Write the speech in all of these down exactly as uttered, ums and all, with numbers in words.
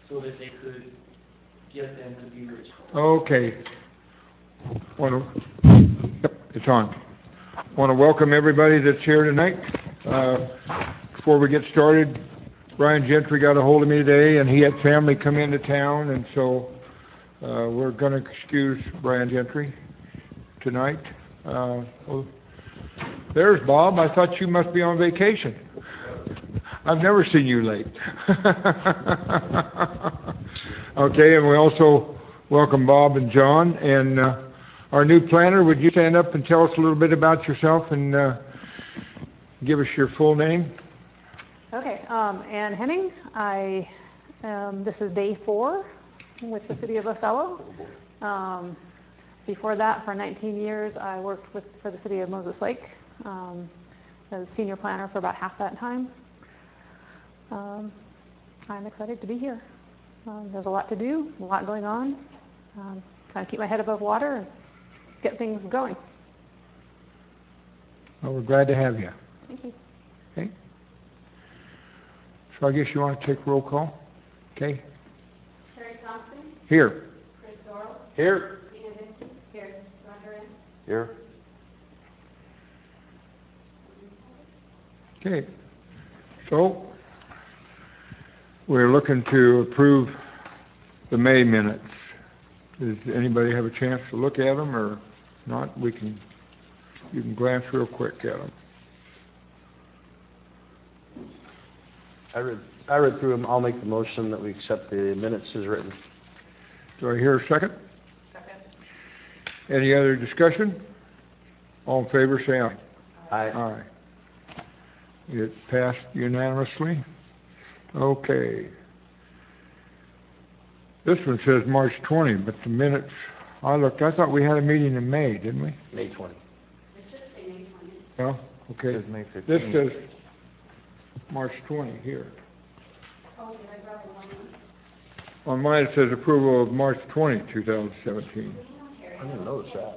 so that they could get them to be rich. Okay. Want to, yep, it's on. Want to welcome everybody that's here tonight. Uh, before we get started, Brian Gentry got a hold of me today, and he had family come into town, and so uh, we're going to excuse Brian Gentry tonight. Uh, well, there's Bob. I thought you must be on vacation. I've never seen you late. Okay, and we also welcome Bob and John. And uh, our new planner, would you stand up and tell us a little bit about yourself and uh, give us your full name? Okay, um, Ann Henning. I um, this is day four with the City of Othello. Um, before that, for nineteen years, I worked with for the City of Moses Lake um, as senior planner for about half that time. Um, I'm excited to be here. Um, there's a lot to do, a lot going on. Um, trying to keep my head above water and get things going. Well, we're glad to have you. Thank you. Okay. So I guess you want to take roll call? Okay. Terry Thompson. Here. Chris Doral. Here. Tina Vincent. Here. Roger N. Here. Okay. So we're looking to approve the May minutes. Does anybody have a chance to look at them or not? We can, you can glance real quick at them. I read, I read through them. I'll make the motion that we accept the minutes as written. Do I hear a second? Second. Any other discussion? All in favor, say aye. Aye. Aye. It passed unanimously. Okay. This one says March twentieth, but the minutes, I looked, I thought we had a meeting in May, didn't we? May twentieth. No? Okay. Says May fifteenth. This says March twentieth here. On mine it says approval of March twentieth, two thousand seventeen. I didn't notice that.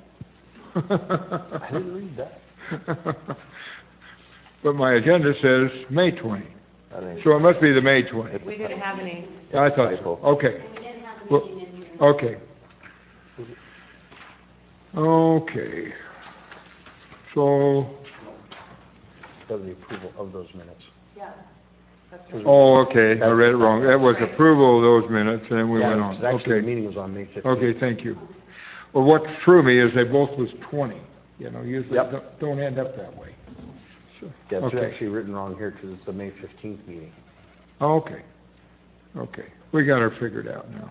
I didn't read that. But my agenda says May twentieth. I think So it must be the May twentieth. We didn't have any. I thought so. Okay. Well, okay. Okay. So, because of the approval of those minutes. Yeah. oh, okay, I That's read it what wrong. that That was. was approval of those minutes, and then we Yeah, went it on. was- actually, the Okay. meeting was on May fifteenth. Okay, thank you. Well, what threw me is they both was twenty. You know, usually Yep. don't- don't end up that way. So, Yeah, it's okay. actually written wrong here because it's the May fifteenth meeting. Okay. Okay. We got her figured out now.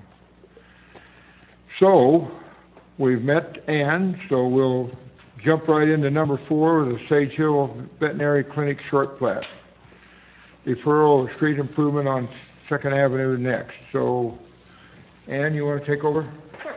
So, we've met Ann, so we'll jump right into number four, the Sage Hill Veterinary Clinic short plat. Deferral of street improvement on Second Avenue next. So, Ann, you want to take over? Sure.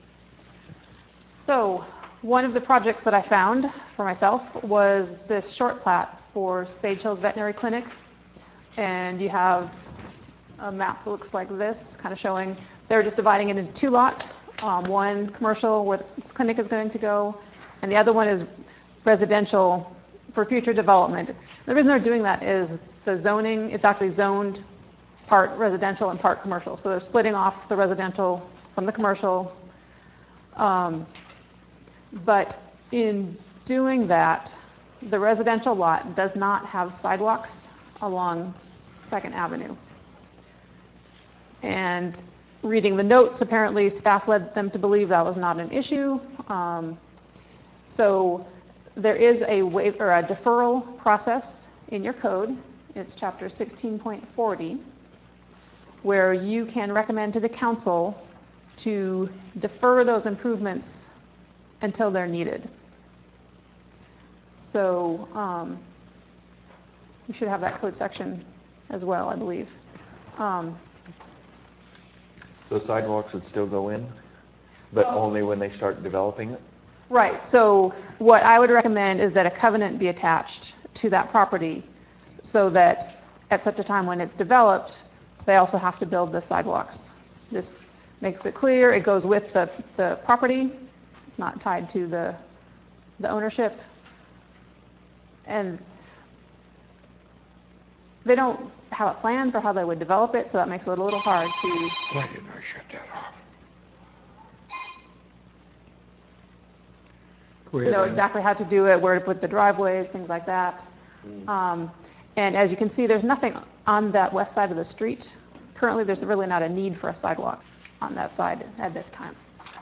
So, one of the projects that I found for myself was this short plat for Sage Hills Veterinary Clinic. And you have a map that looks like this, kind of showing they're just dividing it into two lots. Um, one commercial where the clinic is going to go, and the other one is residential for future development. The reason they're doing that is the zoning, it's actually zoned part residential and part commercial. So they're splitting off the residential from the commercial. Um, but in doing that, the residential lot does not have sidewalks along Second Avenue. And reading the notes, apparently staff led them to believe that was not an issue. Um, so there is a waiver or a deferral process in your code. It's chapter sixteen point forty, where you can recommend to the council to defer those improvements until they're needed. So um, you should have that code section as well, I believe. Um, So sidewalks would still go in, but only when they start developing it? Right. So what I would recommend is that a covenant be attached to that property so that at such a time when it's developed, they also have to build the sidewalks. This makes it clear. It goes with the, the property. It's not tied to the, the ownership. And they don't have a plan for how they would develop it, so that makes it a little hard to Why didn't I shut that off? Go to ahead, know Ann. exactly how to do it, where to put the driveways, things like that. Um, and as you can see, there's nothing on that west side of the street. Currently, there's really not a need for a sidewalk on that side at this time.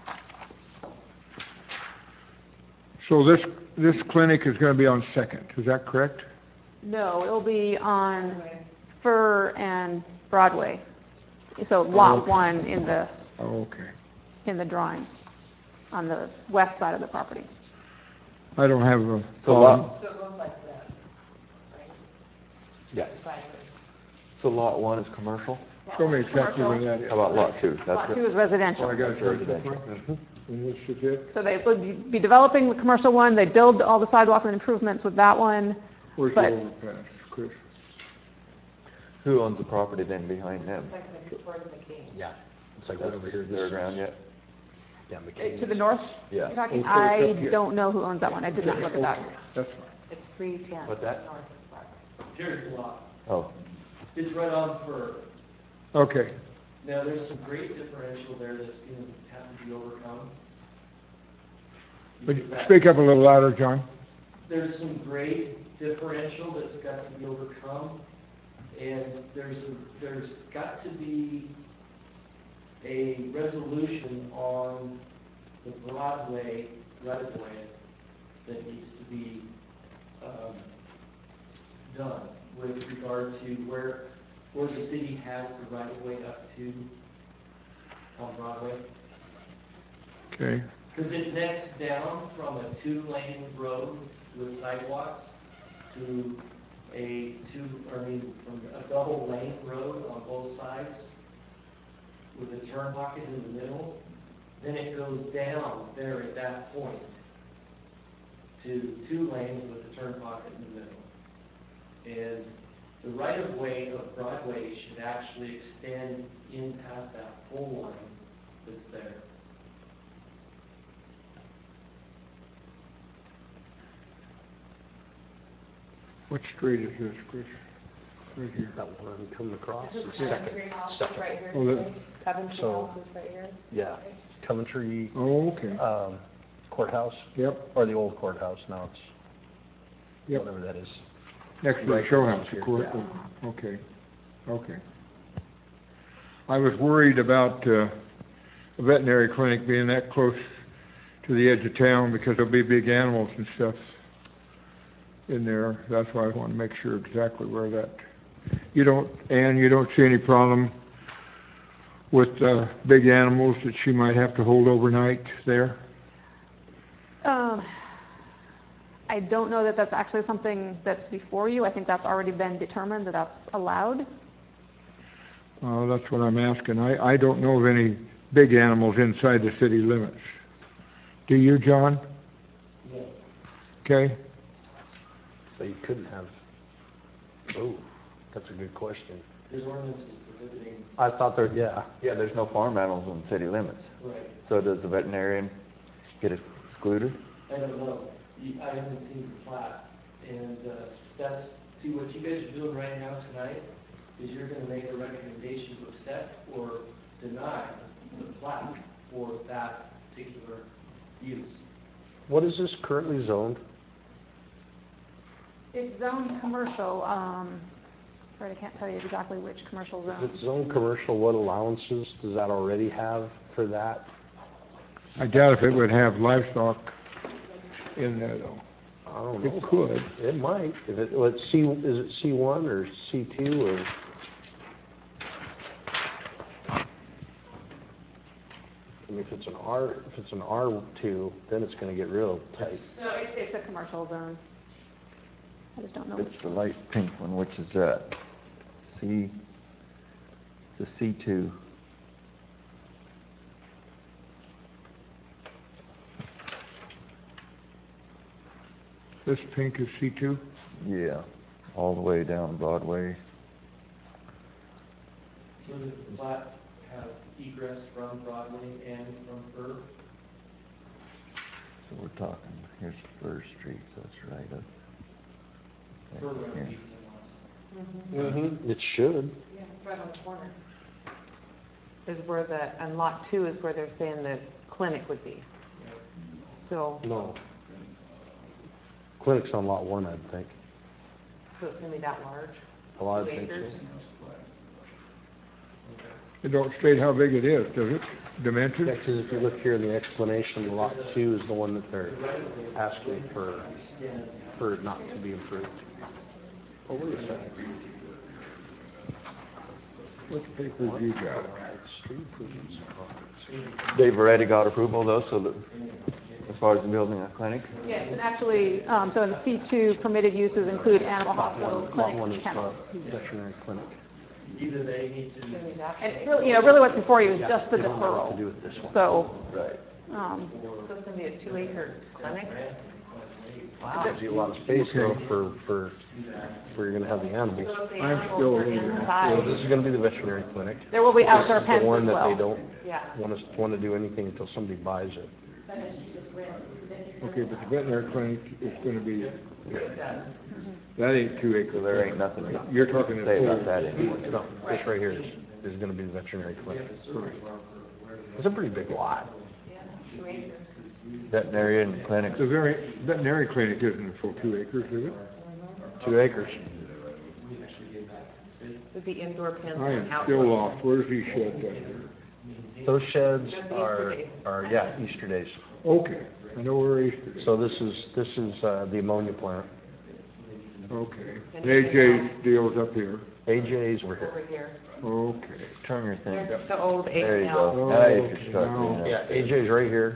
So this, this clinic is going to be on Second, is that correct? No, it'll be on Fur and Broadway. So lot one in the, Oh, okay. in the drawing, on the west side of the property. I don't have a So problem. lot, So it goes like this, right? Yeah. Sideways. so lot one is commercial? Show me exactly where that is. How about lot two? That's Lot two re- is residential. Oh, I got it right in residential. front. And this is it? So they would be developing the commercial one, they'd build all the sidewalks and improvements with that one. Where's the But- overpass, Chris? Who owns the property then behind them? It's like this towards McCain. Yeah. It's like right over here. They're around yet? Yeah, Uh, McCain. To the north? Yeah. You're talking, Oh, so it's I up here. don't know who owns that one, I did not look at that. That's fine. It's three ten. What's that? North of Broadway. Terry's lost. Oh, It's right on Fur. Okay, Now, there's some great differential there that's gonna have to be overcome. but Because that- speak up a little louder, John. There's some grade differential that's got to be overcome, and there's, a- there's got to be a resolution on the Broadway right-of-way that needs to be, um, done with regard to where, where the city has the right-of-way up to on Broadway. Okay, Because it necks down from a two-lane road with sidewalks to a two, I mean, from a double-lane road on both sides with a turn pocket in the middle. Then it goes down there at that point to two lanes with a turn pocket in the middle. And the right-of-way of Broadway should actually extend in past that pole line that's there. what street is this, Chris? Right here. That one coming across is This is second. Coventry House is Second. right here. Oh, that- today. Coventry So- House is right here. Yeah. Coventry Oh, okay, um, Courthouse, yep, or the old courthouse, now it's yep. whatever that is. Next to the Right show across house, here, of course. yeah. Okay, okay. I was worried about uh, a veterinary clinic being that close to the edge of town because there'll be big animals and stuff in there. That's why I want to make sure exactly where that, you don't, Ann, you don't see any problem with uh, big animals that she might have to hold overnight there? Um, I don't know that that's actually something that's before you, I think that's already been determined that that's allowed. Uh, That's what I'm asking. I, I don't know of any big animals inside the city limits. Do you, John? Yeah. Okay, So you couldn't have, oh, that's a good question. There's ordinances prohibiting, I thought there, yeah, yeah, there's no farm animals in city limits. right, So does the veterinarian get excluded? I don't know. You- I haven't seen the plat. And uh, that's, see, what you guys are doing right now tonight is you're gonna make a recommendation to accept or deny the plat for that particular use. what is this currently zoned? It's zoned commercial, um, right, I can't tell you exactly which commercial If zone. it's zoned commercial, what allowances does that already have for that? I doubt if it would have livestock in there, though. I don't It know. could. It might, if it, well, it's C, is it C one or C two or? I mean, if it's an R, if it's an R two, then it's gonna get real tight. So it's, it's a commercial zone. I just don't know It's which. the light pink one, which is that? C, it's a C two. This pink is C two? Yeah, all the way down Broadway. So does the plat have egress from Broadway and from Fur? So we're talking, here's First Street, so it's right up. Fur right runs here. east and west. Mm-hmm. It should. Yeah, right on the corner. Is where the, and lot two is where they're saying the clinic would be. So, No. Clinic's on lot one, I think. so it's gonna be that large? Well, I Two think so. acres? It don't state how big it is, does it? Yeah, Dimensions? because if you look here in the explanation, lot two is the one that they're asking for, for it not to be improved. Oh, wait a second. What papers you got? It's street improvements. They've already got approval though, so that, as far as building a clinic? Yes, and actually, um, so in the C two permitted uses include animal hospitals, Lot clinics, one and is uh, kennels. veterinary clinic. Either they need to, It's gonna be that And big. really, you know, really what's before you is just the They don't know what to do deferral. with this one. So, Right. um, So it's gonna be a two acre clinic? Wow. Gives you a lot of space though for, for, where you're gonna have the animals. So if the I'm animals still are a little bit- So inside, this is gonna be the veterinary clinic. there will be This outdoor is the pens one as that they well. don't yeah. want us, want to do anything until somebody buys it. Okay, but the veterinary clinic is gonna be, It does. that ain't two So acres. there ain't nothing You're to talking this say whole. about that anymore. No, this right here is, is gonna be the veterinary clinic. It's a pretty big lot. Yeah, two acres. Veterinarian clinics. The very, veterinary clinic isn't a full two acres, is it? Two acres. Would be indoor pens I and am still outdoor lost. pens. Where's these sheds at here? Those sheds That's Easter are, Day. are, yeah, Easter days. Okay, I know where Easter is. So this is, this is, uh, the ammonia plant. Okay. And A J's deal's up here. A J's were Over here. here. Okay. Turn your thing. There's the old There A you L. go. Now you can Okay, start now- doing Yeah, it. A J's right here.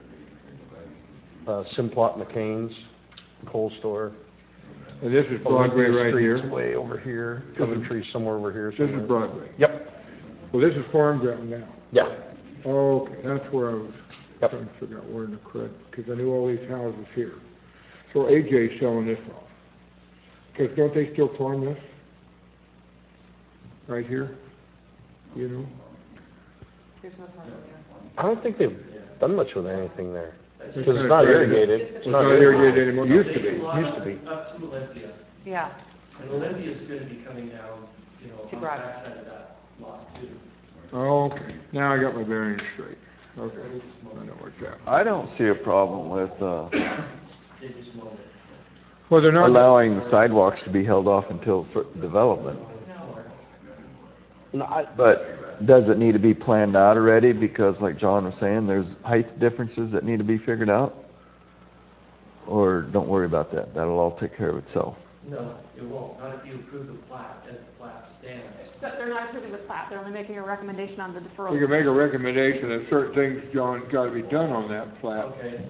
Uh, Simplot McCain's, Coal Store. And this is Broadway Olympia right Street's here. way over here. Coventry's somewhere over here This is somewhere. Broadway. Yep, Well, this is farm ground now. yeah. Okay, that's where I was Yep. trying to figure out where in the crud, because I knew all these houses here. So A J's selling this off. Because don't they still farm this? Right here? You know? There's no farm there. I don't think they've done much with anything there. It's Because it's not irrigated. It's not irrigated anymore. Used to be. Used to be. Up to Olympia. Yeah, And Olympia's gonna be coming down, you know, To on the Broadway. backside of that lot too. Okay, now I got my bearings straight. Okay, I know what's that. I don't see a problem with, uh, They just mow it. Well, they're not, allowing the sidewalks to be held off until for development. No, I, But does it need to be planned out already? Because like John was saying, there's height differences that need to be figured out? Or don't worry about that, that'll all take care of itself. No, it won't, not if you approve the plat as the plat stands. but they're not approving the plat, they're only making a recommendation on the deferral. we can make a recommendation that certain things, John's gotta be done on that plat. Okay,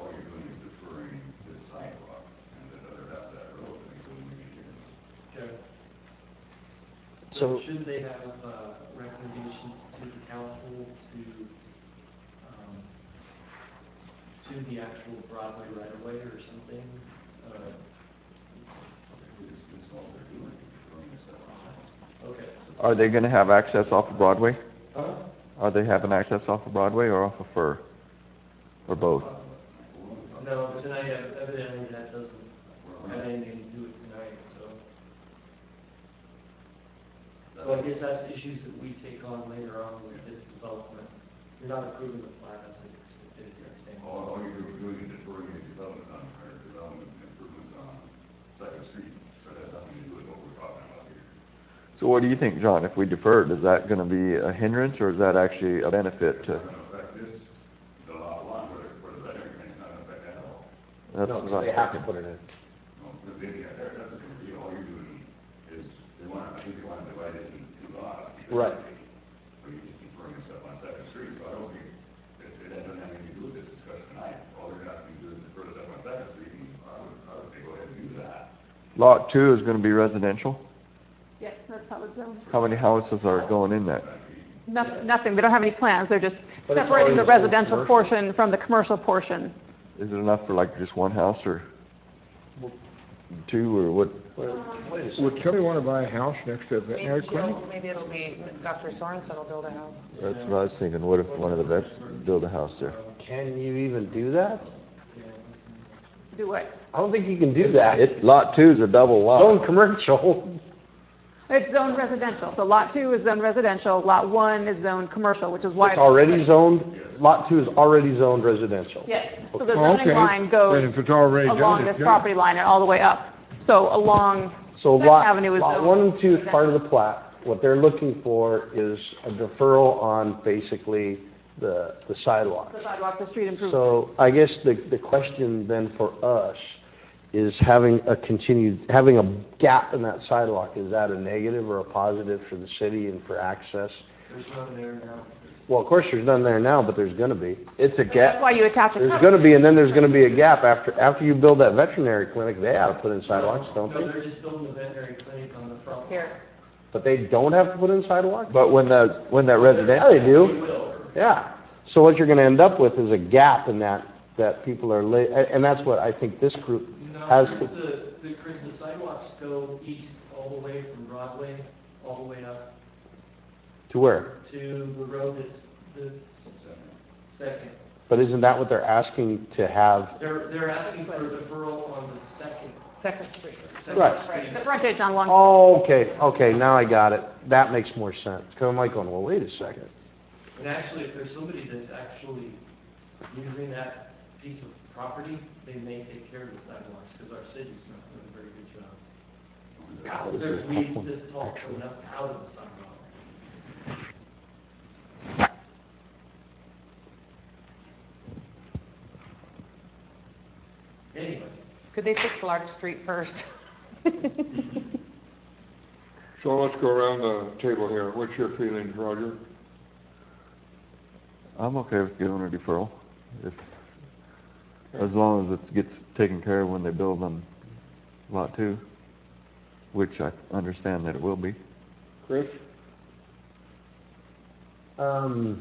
okay. So So- should they have, uh, recommendations to the council to, um, to the actual Broadway right of way or something? Uh, Okay. Are they gonna have access off of Broadway? Huh? Are they having access off of Broadway or off of Fur? Or both? No, tonight, evidently that doesn't have anything to do with tonight, so. So I guess that's issues that we take on later on with this development. You're not approving the plat as it is, as it stands. All, all you're doing, doing is deferring the development on, or development improvements on Second Street, so that has nothing to do with what we're talking about here. So what do you think, John? If we defer it, is that gonna be a hindrance or is that actually a benefit to? It's not gonna affect this, the lot one, where, where the veterinary clinic's not gonna affect that at all. That's no, what 'cause I'm they have to thinking. put it in. No, because they, yeah, that, that's a big deal, all you're doing is, they want, I think they want to divide this into two lots. Right. So you're just deferring stuff on Second Street, so I don't think, it, it doesn't have anything to do with this discussion tonight. All they're asking you to do is defer stuff on Second Street, and I would, I would say go ahead and do that. Lot two is gonna be residential? Yes, that's how it's zoned. How many houses are going in that? Nothing, nothing, they don't have any plans, they're just it's separating the already zoned residential commercial. portion from the commercial portion. Is it enough for like just one house or two or what? Wait a second. Would somebody wanna buy a house next to a veterinary maybe clinic? she'll, maybe it'll be Doctor Sorensen will build a house. That's what I was thinking. What if one of the vets build a house there? Can you even do that? Do what? I don't think you can do that. It, lot two is a double lot. Zone commercial. It's zoned residential, so lot two is zoned residential, lot one is zoned commercial, which is why. It's already zoned, lot two is already zoned residential. Yes, so the Oh, zoning okay. line Then goes if it's already done, along it's this done. property line and all the way up. So along So Second lot, Avenue is lot zoned one and two is part of the residential. plat. What they're looking for is a deferral on basically the, the The sidewalks. sidewalk, the street So improvements. I guess the, the question then for us is having a continued, having a gap in that sidewalk, is that a negative or a positive for the city and for access? There's none there now. Well, of course, there's none there now, but there's gonna be. It's a That's gap. why you attach a There's covenant. gonna be, and then there's gonna be a gap after, after you build that veterinary clinic, they ought to put in sidewalks, don't No, they? they're just building a veterinary clinic on the front. Here. But they don't have to put in sidewalks? But when that, when that Yeah, residential, they They do. will. Yeah. So what you're gonna end up with is a gap in that, that people are, la- and and that's what I think this group No, has Chris, to, the, the, Chris, the sidewalks go east all the way from Broadway, all the way up to where? to the road that's, that's second. But isn't that what they're asking to have? They're, they're asking for a deferral on the second. Second Street. second Right. street. The frontage on Long. Oh, okay, okay, now I got it. That makes more sense. Cause I'm like going, well, wait a second. And actually, if there's somebody that's actually using that piece of property, they may take care of the sidewalks, because our city's not doing a very good job. God, this is There's a tough weeds one, this tall actually. coming up out of the sidewalk. Anyway, Could they fix Lark Street first? So let's go around the table here. What's your feelings, Roger? I'm okay with giving a deferral. If, as long as it gets taken care of when they build on lot two, which I understand that it will be. Chris? Um,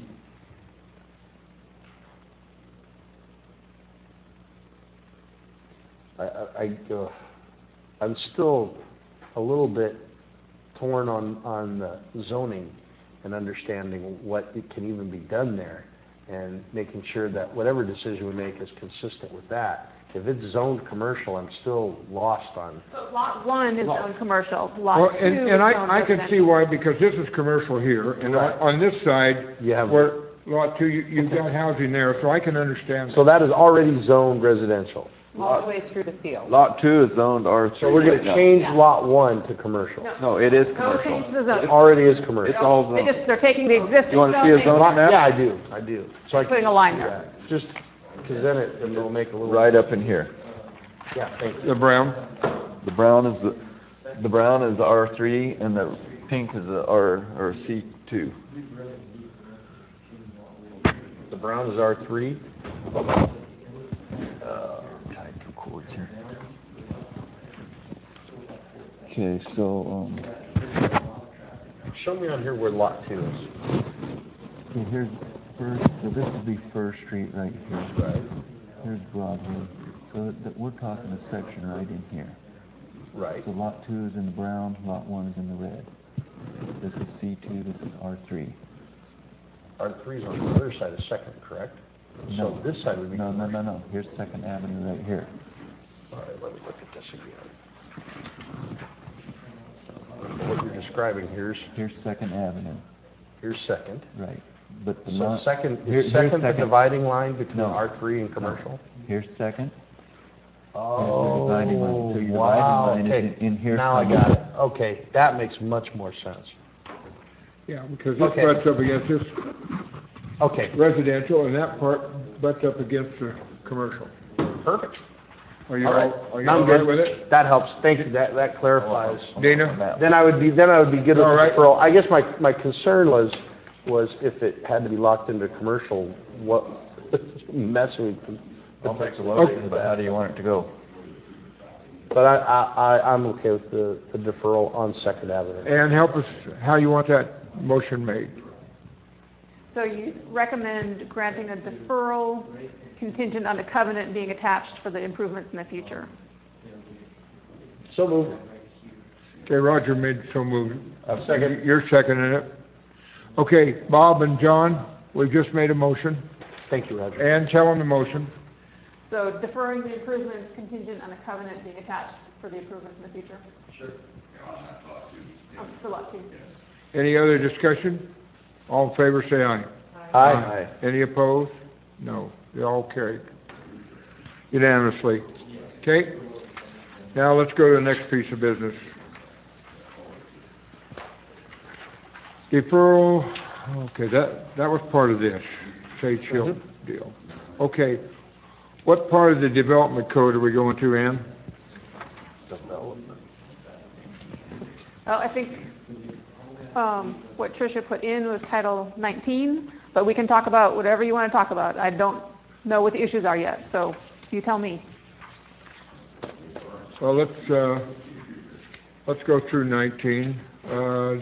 I, I, I, uh, I'm still a little bit torn on, on the zoning and understanding what it can even be done there and making sure that whatever decision we make is consistent with that. If it's zoned commercial, I'm still lost on, So lot one is zoned commercial, Well, lot two and, is and I, zoned I can see residential. why, because this is commercial here, and on, Right. on this side, You have- where lot two, you, you've got housing there, so I can understand. so that is already zoned residential. All the way through the field. Lot two is zoned R three. So we're gonna right now. change lot one to commercial. No. No, it is No commercial. change to the It zone. already is commercial. It's all They zoned. just, they're taking the existing. You wanna see a zoning- zoning map? Yeah, I do, I do. So I Putting can a line see there. that. Just, because then it, it'll make a little. Right up in here. Yeah, thank you. The brown? The brown is the, the brown is R three and the pink is the R, or C two. The brown is R three. Tied two cords here. Okay, so, um, Show me on here where lot two is. so here's first, so this would be First Street right here. Right. Here's Broadway. So that, we're talking a section right in here. Right. So lot two is in the brown, lot one is in the red. This is C two, this is R three. R three is on the other side of Second, correct? So No. this side would be No, no, commercial. no, no, here's Second Avenue right here. All right, let me look at this again. What you're describing, here's, Here's Second Avenue, here's Second. right. But the So line- Second, here- is here's Second the dividing line between No. R three and commercial? Here's Second. Oh, dividing line. So your dividing wow, line is okay. in- in here Now I somewhere. got it. Okay, that makes much more sense. Yeah, because this Okay. butts up against this Okay, residential, and that part butts up against the commercial. perfect. Are you All right. all, are you Now I'm all right good. with it? That helps. Thank you. That, that clarifies. Dana? Then I would be, then I would be good with All the right. deferral. I guess my, my concern was, was if it had to be locked into commercial, what, messing with. I'll make the motion, but how do you want it to go? But I, I, I- I'm okay with the, the deferral on Second Avenue. And help us, how you want that motion made. So you recommend granting a deferral contingent on a covenant being attached for the improvements in the future. So moved. Okay, Roger made so moved. A second. You're seconding it. Okay, Bob and John, we've just made a motion. Thank you, Roger. And tell them the motion. So deferring the improvements contingent on a covenant being attached for the improvements in the future. sure. On that lot too, Um, for lot two. Any other discussion? All in favor, say aye. Aye. Any opposed? No, they all carried unanimously. Okay, now let's go to the next piece of business. Deferral, okay, that, that was part of this, Sage Hill deal. Okay, what part of the development code are we going to, Ann? Development. Well, I think um, what Tricia put in was Title nineteen, but we can talk about whatever you want to talk about. I don't know what the issues are yet, so you tell me. Well, let's, uh, let's go through nineteen. Uh,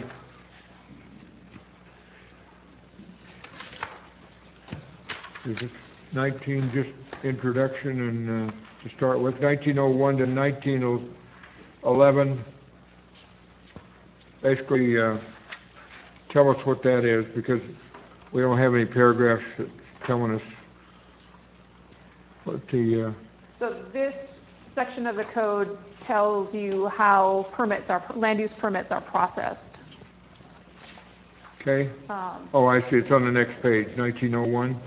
Is it nineteen just introduction and uh, to start with? nineteen oh one to nineteen eleven. Basically, uh, tell us what that is, because we don't have any paragraphs that's telling us what the, uh, So this section of the code tells you how permits are, land use permits are processed. okay? Oh, I see, it's on the next page, nineteen oh one.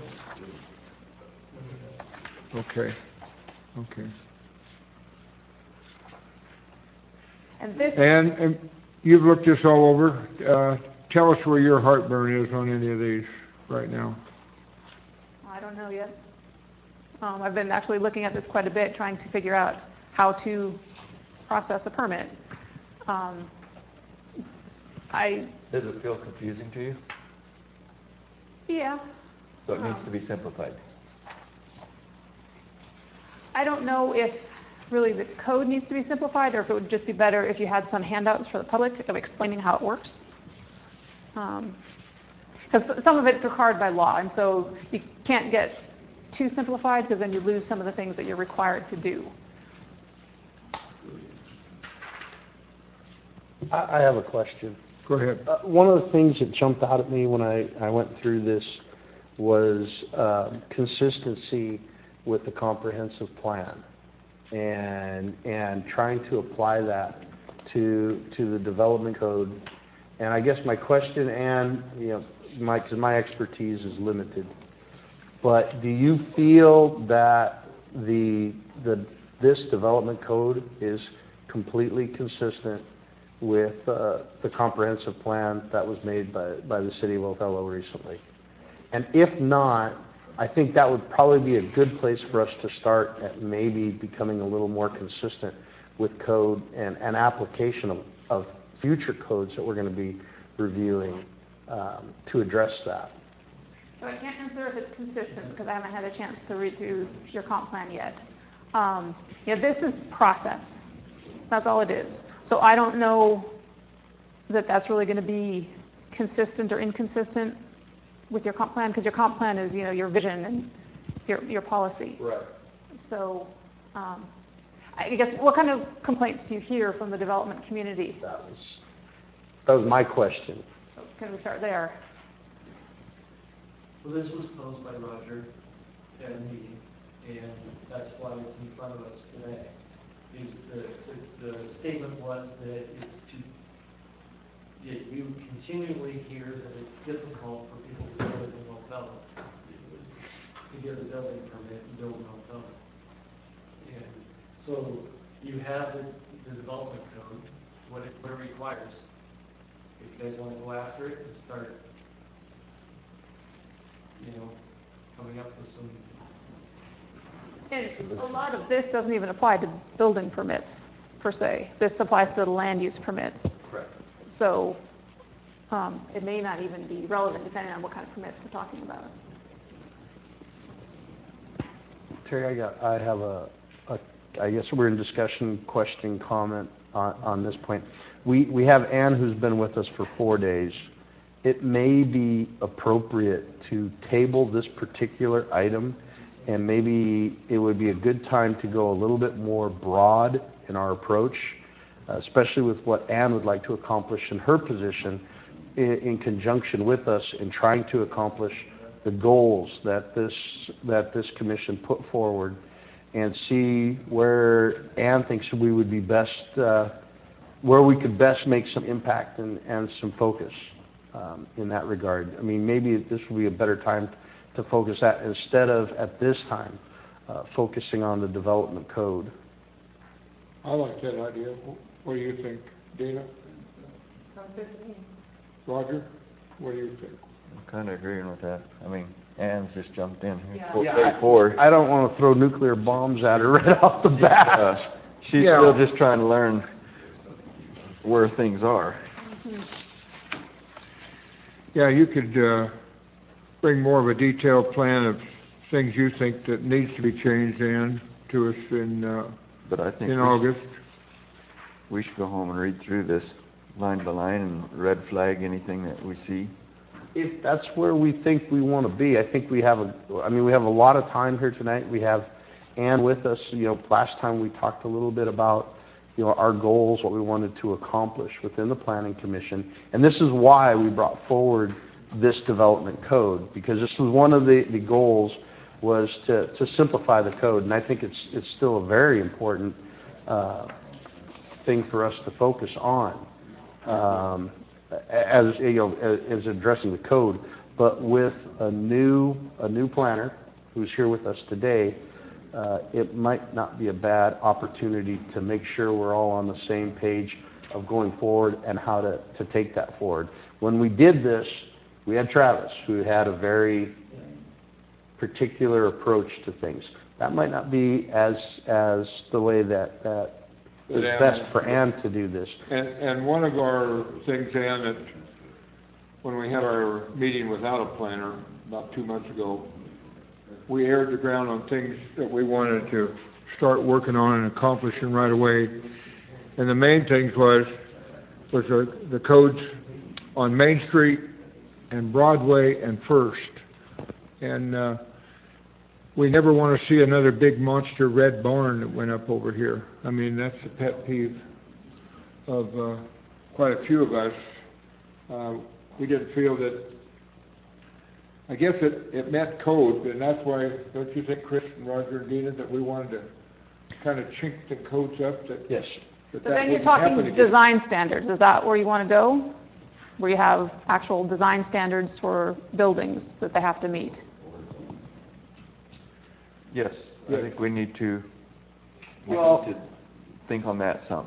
Okay, okay. And this, And, and you've looked this all over. Uh, tell us where your heartburn is on any of these right now. I don't know yet. Um, I've been actually looking at this quite a bit, trying to figure out how to process a permit. Um, I, Does it feel confusing to you? yeah, So it needs to be simplified. I don't know if really the code needs to be simplified, or if it would just be better if you had some handouts for the public of explaining how it works. Because um, some of it's required by law, and so you can't get too simplified, because then you lose some of the things that you're required to do. I, I have a question. Go ahead. Uh, one of the things that jumped out at me when I, I went through this was um, consistency with the comprehensive plan, and and trying to apply that to to the development code. And I guess my question, and you know, my because my expertise is limited, but do you feel that the the this development code is completely consistent with uh, the comprehensive plan that was made by by the city of Othello recently? And if not, I think that would probably be a good place for us to start at maybe becoming a little more consistent with code and, and application of, of future codes that we're going to be reviewing um, to address that. So I can't answer if it's consistent, because I haven't had a chance to read through your comp plan yet. Um, yeah, this is process. That's all it is. So I don't know that that's really going to be consistent or inconsistent with your comp plan, because your comp plan is, you know, your vision and your your policy. Right. So um, I guess, what kind of complaints do you hear from the development community? That was that was my question. So can we start there? Well, this was posed by Roger at a meeting, and that's why it's in front of us today. Is the, the, the statement was that it's to, that you continually hear that it's difficult for people to build in Othello, to get a building permit and build in Othello. And so you have the, the development code, what it, what it requires. If you guys want to go after it and start, you know, coming up with some. And a lot of this doesn't even apply to building permits, per se. This applies to the land use permits. Correct. So um, it may not even be relevant, depending on what kind of permits we're talking about. Terry, I got, I have a, a, I guess we're in discussion, question, comment on, on this point. We, we have Ann, who's been with us for four days. It may be appropriate to table this particular item, and maybe it would be a good time to go a little bit more broad in our approach, uh, especially with what Ann would like to accomplish in her position in, in conjunction with us in trying to accomplish the goals that this that this commission put forward, and see where Ann thinks we would be best uh, where we could best make some impact and, and some focus um, in that regard. I mean, maybe this would be a better time to focus that instead of, at this time, uh, focusing on the development code. I like that idea. What do you think, Dana? Roger, what do you think? I'm kind of agreeing with that. I mean, Ann's just jumped in here. Yeah. Full- Yeah, day I- four. I don't want to throw nuclear bombs at her right off the Uh, bat. She's Yeah. still just trying to learn where things are. Yeah, you could uh, bring more of a detailed plan of things you think that needs to be changed in to us in, uh, But I think in we should, August. we should go home and read through this line by line and red flag anything that we see. If that's where we think we want to be, I think we have a, I mean, we have a lot of time here tonight. We have Ann with us. You know, last time we talked a little bit about, you know, our goals, what we wanted to accomplish within the Planning Commission. And this is why we brought forward this development code, because this was one of the, the goals was to, to simplify the code. And I think it's, it's still a very important uh, thing for us to focus on. Um, as you know, as addressing the code, but with a new a new planner who's here with us today, uh, it might not be a bad opportunity to make sure we're all on the same page of going forward and how to, to take that forward. When we did this, we had Travis, who had a very particular approach to things. That might not be as as the way that that is But Ann- best for Ann to do this. And, and one of our things, Ann, that when we had our meeting without a planner about two months ago, we aired the ground on things that we wanted to start working on and accomplishing right away. And the main things was, was the, the codes on Main Street and Broadway and First. And uh, we never want to see another big monster red barn that went up over here. I mean, that's the pet peeve of uh, quite a few of us. Uh, we didn't feel that, I guess it, it met code, and that's why, don't you think, Chris and Roger and Dina, that we wanted to kind of chink the codes up that, Yes. that So that then you're wouldn't happen talking again? design standards. Is that where you want to go? Where you have actual design standards for buildings that they have to meet? Yes, I Yes. think we need to, we Well- need to think on that some.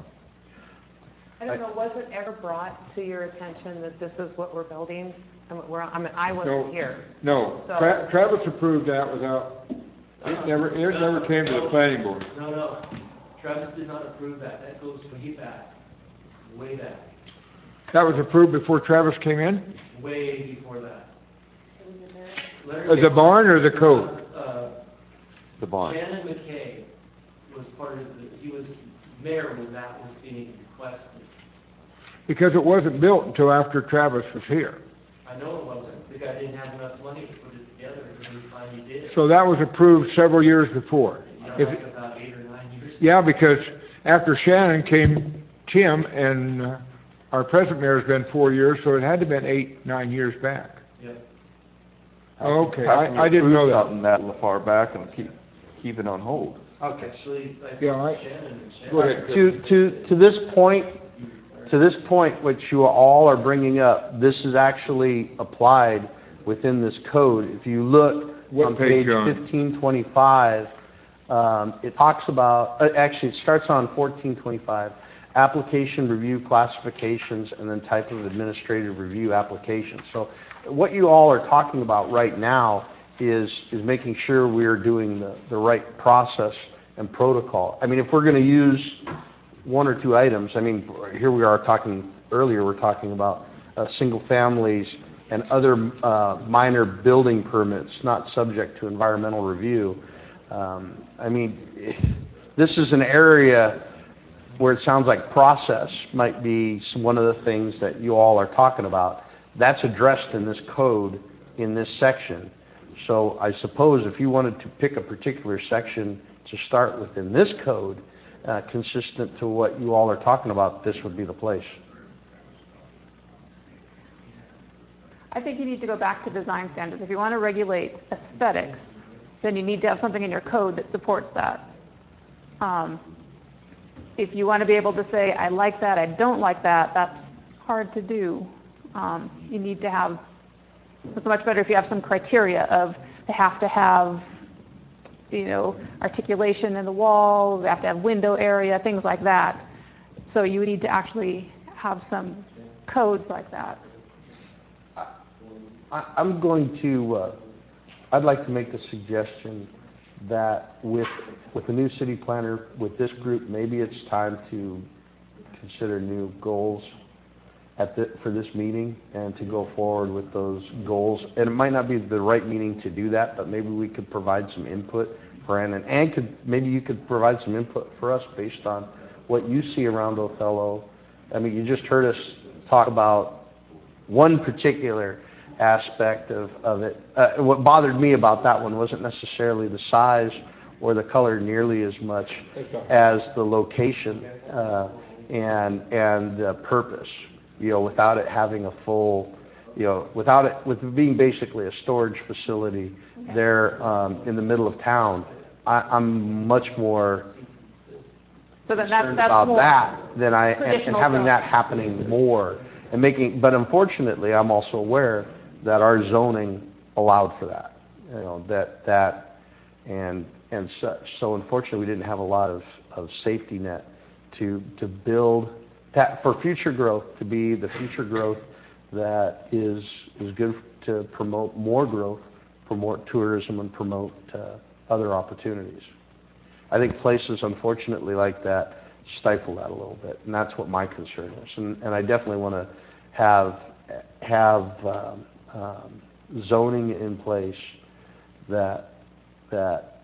I don't know, was it ever brought to your attention that this is what we're building? I mean, we're, I mean, I wasn't No. here. No, So- Tra- Travis approved that without, it never, it never came to the planning board. No, no, Travis did not approve that, that goes way back, way back, That was approved before Travis came in? way before that. Uh, The barn or the code? Uh, The bond. Shannon McKay was part of the, he was mayor when that was being requested. Because it wasn't built until after Travis was here. I know it wasn't, the guy didn't have enough money to put it together, and he finally did. So that was approved several years before. You know, If- like about eight or nine years. Yeah, because after Shannon came Tim, and uh, our present mayor's been four years, so it had to have been eight, nine years back. Yep. Okay, How can you I, I didn't know approve that. something that far back and keep, keep it on hold? Okay. Actually, I Yeah, I- think Shannon and Shannon. Go ahead. To, to, to this point, to this point, which you all are bringing up, this is actually applied within this code. If you look What on page, page John? fifteen twenty-five, um, it talks about, uh, actually, it starts on fourteen twenty-five, application review classifications, and then type of administrative review application. So what you all are talking about right now is, is making sure we are doing the, the right process and protocol. I mean, if we're going to use one or two items, I mean, here we are talking, earlier we're talking about uh, single families and other uh, minor building permits not subject to environmental review. Um, I mean, this is an area where it sounds like process might be some- one of the things that you all are talking about. That's addressed in this code, in this section. So I suppose if you wanted to pick a particular section to start within this code, uh, consistent to what you all are talking about, this would be the place. I think you need to go back to design standards. If you want to regulate aesthetics, then you need to have something in your code that supports that. Um, if you want to be able to say, I like that, I don't like that, that's hard to do. Um, you need to have, it's much better if you have some criteria of, they have to have, you know, articulation in the walls, they have to have window area, things like that. So you need to actually have some codes like that. I, I'm going to, uh, I'd like to make the suggestion that with, with the new city planner, with this group, maybe it's time to consider new goals at the, for this meeting and to go forward with those goals. And it might not be the right meeting to do that, but maybe we could provide some input for Ann. And Ann could, maybe you could provide some input for us based on what you see around Othello. I mean, you just heard us talk about one particular aspect of, of it. Uh, what bothered me about that one wasn't necessarily the size or the color nearly as much as the location uh, and and the purpose. You know, without it having a full, you know, without it, with it being basically a storage facility there um, in the middle of town, I, I'm much more So then that, concerned that's about more that than I, and, and traditional having zone. that happening more and making, but unfortunately, I'm also aware that our zoning allowed for that, you know, that, that, and, and such. So unfortunately, we didn't have a lot of, of safety net to, to build that for future growth, to be the future growth that is, is good to promote more growth, promote tourism, and promote uh, other opportunities. I think places, unfortunately, like that stifle that a little bit, and that's what my concern is. And, and I definitely want to have have um, um, zoning in place that that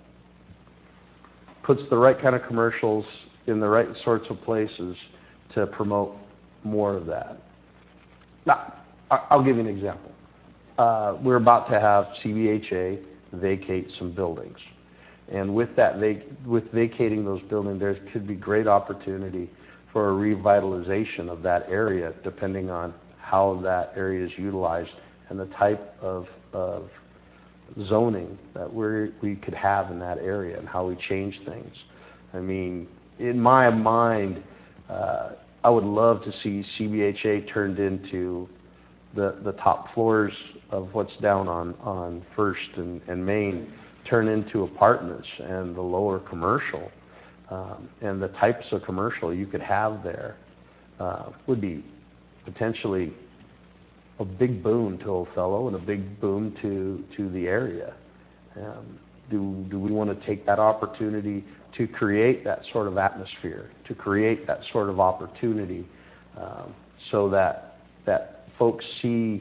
puts the right kind of commercials in the right sorts of places to promote more of that. Now, I- I'll give you an example. Uh, we're about to have C B H A vacate some buildings. And with that, vac with vacating those buildings, there could be great opportunity for a revitalization of that area, depending on how that area is utilized and the type of, of zoning that we we could have in that area and how we change things. I mean, in my mind, uh, I would love to see C B H A turned into the the top floors of what's down on on First and, and Main turn into apartments, and the lower commercial um, and the types of commercial you could have there uh, would be potentially a big boon to Othello and a big boon to to the area. Um, do do we want to take that opportunity to create that sort of atmosphere, to create that sort of opportunity, um, so that that folks see,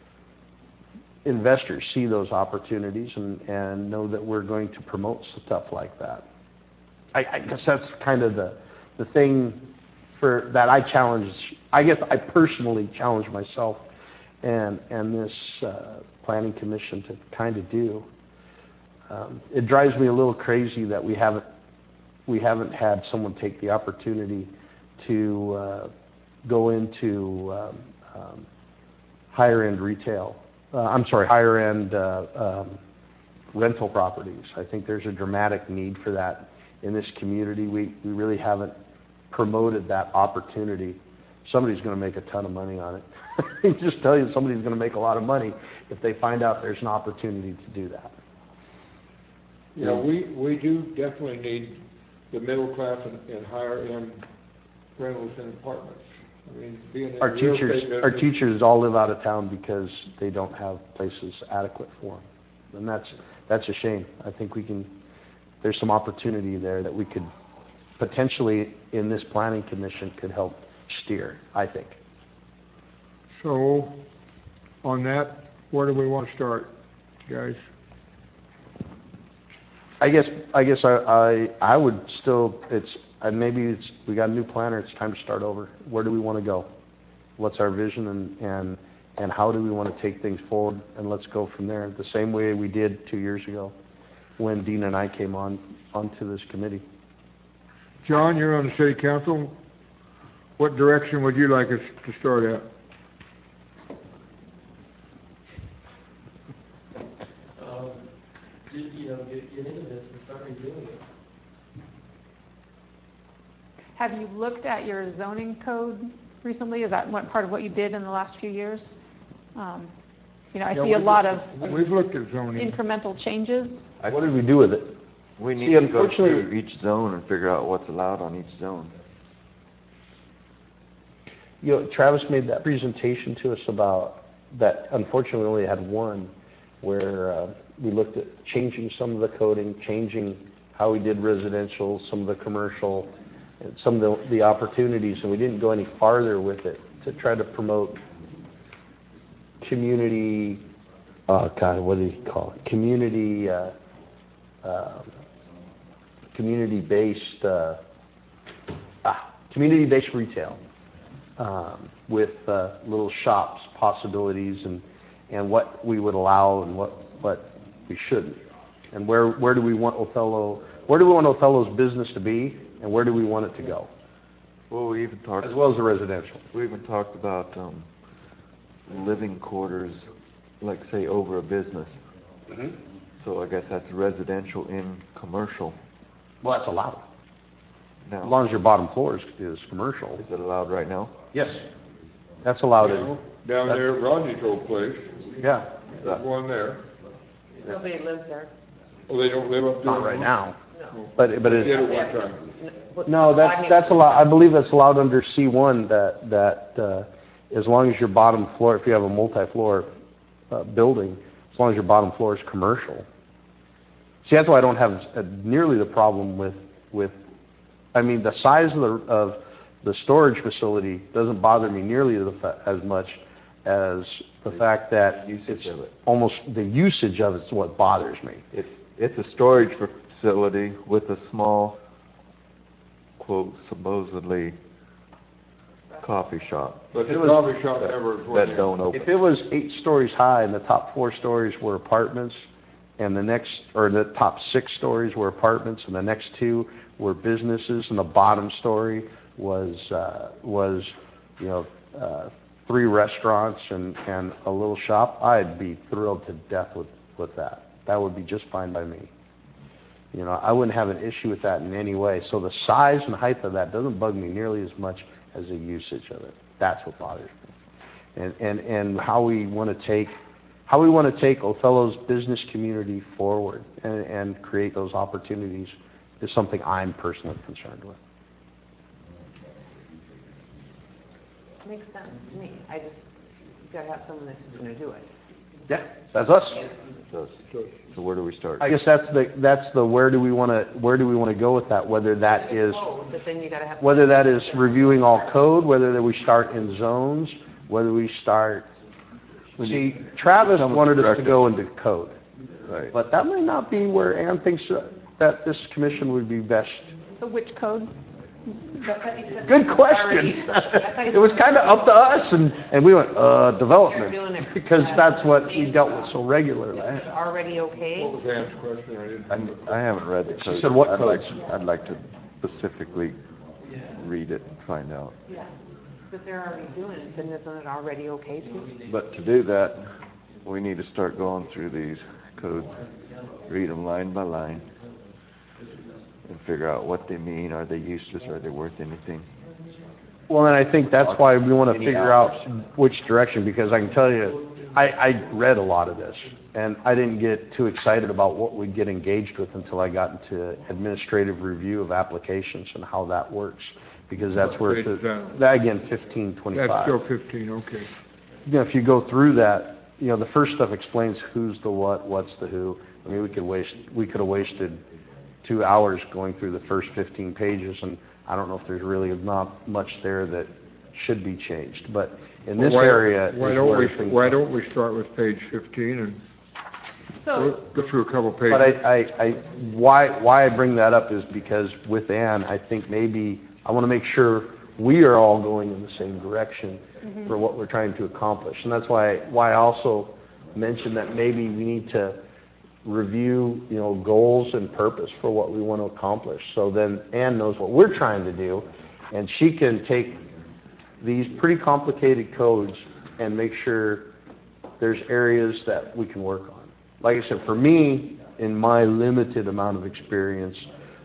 investors see those opportunities and, and know that we're going to promote stuff like that. I, I guess that's kind of the, the thing for that I challenge, I guess I personally challenge myself and, and this uh, planning commission to kind of do. Um, it drives me a little crazy that we haven't, we haven't had someone take the opportunity to uh, go into um, um, higher end retail. Uh, I'm sorry, higher end uh, um, rental properties. I think there's a dramatic need for that in this community. We, we really haven't promoted that opportunity. Somebody's going to make a ton of money on it. I just tell you, somebody's going to make a lot of money if they find out there's an opportunity to do that. Yeah, we, we do definitely need the middle class and, and higher end rentals and apartments. I mean, being in Our the real teachers, estate our business- teachers all live out of town because they don't have places adequate for them. And that's, that's a shame. I think we can, there's some opportunity there that we could potentially, in this planning commission, could help steer, I think. So, on that, where do we want to start, guys? I guess, I guess I, I, I would still, it's, uh, maybe it's, we got a new planner, it's time to start over. Where do we want to go? What's our vision, and, and, and how do we want to take things forward? And let's go from there, the same way we did two years ago when Dean and I came on, onto this committee. John, you're on the city council. What direction would you like us to start at? Um, ju- You know, get, get into this and start redoing it. Have you looked at your zoning code recently? Is that what, part of what you did in the last few years? Um, You know, I Yeah, see a we've- lot of We've looked at zoning. incremental changes. What did we do with it? We need See, to go unfortunately- through each zone and figure out what's allowed on each zone. You know, Travis made that presentation to us about that. Unfortunately, we only had one where uh, we looked at changing some of the coding, changing how we did residential, some of the commercial, and some of the, the opportunities, and we didn't go any farther with it to try to promote community, oh God, what did he call it? Community, uh, uh, community-based, uh, ah, community-based retail. Um, with uh, little shops, possibilities, and and what we would allow and what what we shouldn't, and where where do we want Othello? Where do we want Othello's business to be, and where do we want it to go, Well, we even talked, as well as the residential. we even talked about um, living quarters, like say over a business. Mm-hmm. So I guess that's residential in commercial. Well, that's allowed, as Now, long as your bottom floor is, is commercial. is it allowed right now? Yes, that's allowed. You In, know, Down there at Rodney's old place, yeah, there's one there. Nobody lives there. Well, they don't live up there. not right now, No. but but Did it's. at one time. But No, that's, Rodney- that's allowed, I believe that's allowed under C one, that, that, uh, as long as your bottom floor, if you have a multi-floor, uh, building, as long as your bottom floor is commercial. See, that's why I don't have uh, nearly the problem with, with, I mean, the size of the, of the storage facility doesn't bother me nearly the fa- as much as the fact that usage it's of it. almost, the usage of it's what bothers me. It's, it's a storage facility with a small, quote, supposedly coffee shop But it the was- coffee shop never went that in. don't open. If it was eight stories high and the top four stories were apartments, and the next, or the top six stories were apartments, and the next two were businesses, and the bottom story was, uh, was, you know, uh, three restaurants and, and a little shop, I'd be thrilled to death with, with that. That would be just fine by me. You know, I wouldn't have an issue with that in any way. So the size and height of that doesn't bug me nearly as much as the usage of it. That's what bothers me. And, and, and how we want to take, how we want to take Othello's business community forward and, and create those opportunities is something I'm personally concerned with. Makes sense to me. I just, you gotta have someone that's just gonna do it. Yeah, that's us. So, so where do we start? I guess that's the, that's the, where do we want to, where do we want to go with that? Whether that is, But then you gotta have. whether that is reviewing all code, whether that we start in zones, whether we start, see, Travis someone wanted us to direct go us. into code. Right. But that may not be where Ann thinks that this commission would be best. So which code? Good question. It was kind of up to us, and, and we went, uh, You're doing development, it. because that's what we dealt with so regularly. Already okay? What was Ann's question? I didn't. I'm- I haven't read the code. She said what I'd like, codes? I'd like to specifically read it and find out. Yeah. 'Cause if they're already doing it, then isn't it already okay too? But to do that, we need to start going through these codes, read them line by line, and figure out what they mean. Are they useless? Are they worth anything? Well, and I think that's why we want to Any figure out hours. which direction, because I can tell you, I, I read a lot of this, and I didn't get too excited about what we'd get engaged with until I got into administrative review of applications and how that works, because that's where, Page the- ten. that again, fifteen twenty-five. That's still fifteen, okay. You know, if you go through that, you know, the first stuff explains who's the what, what's the who. I mean, we could waste, we could have wasted two hours going through the first fifteen pages, and I don't know if there's really not much there that should be changed. But in this Why- area Why is don't where we, things why are. don't we start with page fifteen and So, go go through a couple But pages? I, I, I, why, why I bring that up is because with Ann, I think maybe, I want to make sure we are all going in the same direction for what we're trying to accomplish. And that's why, why I also mentioned that maybe we need to review, you know, goals and purpose for what we want to accomplish. So then Ann knows what we're trying to do, and she can take these pretty complicated codes and make sure there's areas that we can work on. Like I said, for me, in my limited amount of experience,